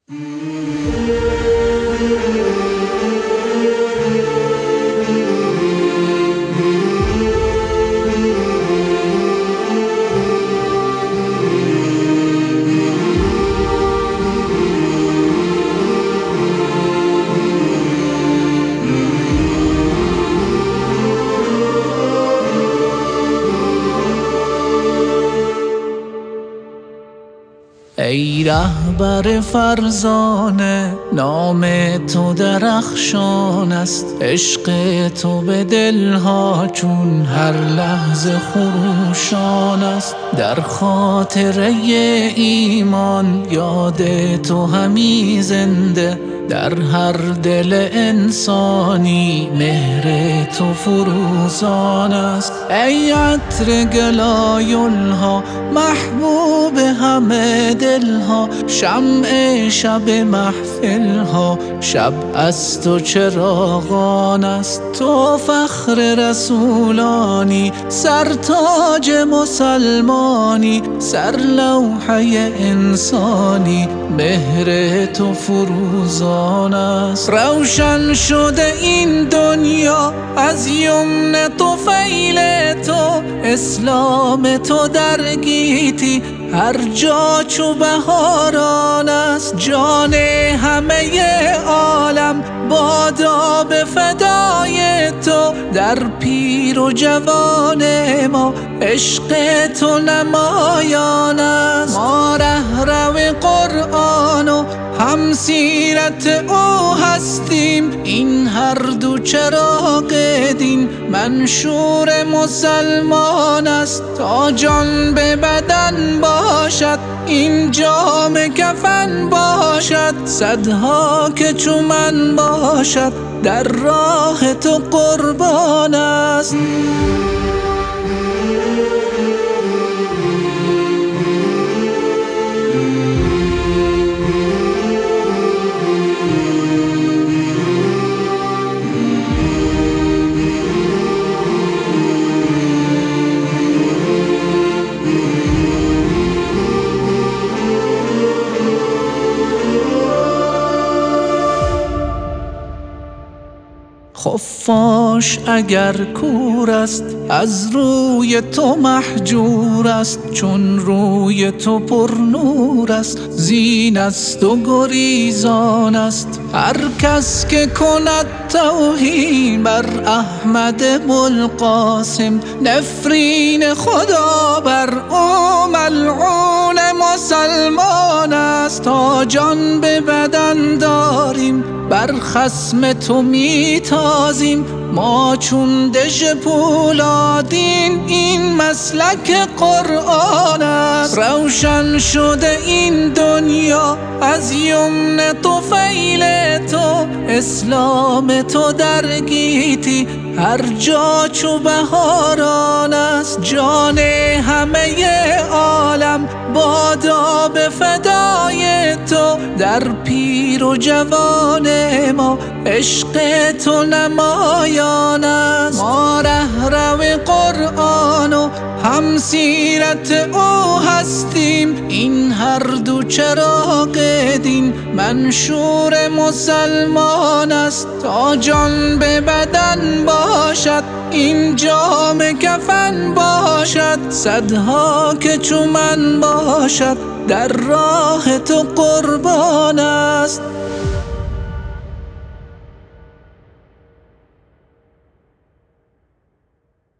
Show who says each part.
Speaker 1: ای رهبر فرزانه، نام تو درخشان است. عشق تو به دلها چون هر لحظه خروشان است. در خاطره ایمان یاد تو همی زنده، در هر دل انسانی مهر تو فروزان است. ای عطر گلایلها، محبوب همه دلها، شمع شب محفلها، شب از تو چراغان است. تو فخر رسولانی، سرتاج مسلمانی، سرلوحه انسانی، مهر تو فروزان است. روشن شده این دنیا از یمن طفیل تو، اسلام تو در گیتی هر جا چو بهاران است. جان همه عالم بادا به فدای تو، در پیر و جوان ما عشق تو نمایان است. ما رهرو قرآن و هم سیرت او هستیم، این هر دو چراغ دین منشور مسلمان است. تا جان به بدن باشد این جام کفن باشد، صدها که چو من باشد در راه تو قربان است. خفاش اگر کور است از روی تو محجور است، چون روی تو پر نور است زین است و گریزان است. هر کس که کند توهین بر احمد ابوالقاسم، نفرین خدا بر او ملعون مسلمان است. تا جان به بدن داریم بر خصم تو میتازیم، ما چون دژ پولادین این مسلک قرآن است. روشن شده این دنیا از یمن طفیل تو، اسلام تو در گیتی هر جا چو بهاران است. جان همه عالم بادا به فدای تو، در پیر و جوان ما عشق تو نمایان است. ما رهرو قرآن و هم سیرت او هستیم، این هر دو چراغ دین منشور مسلمان است. تا جان به بدن باشد این جام کفن باشد، صدها که چو من باشد در راه تو قربان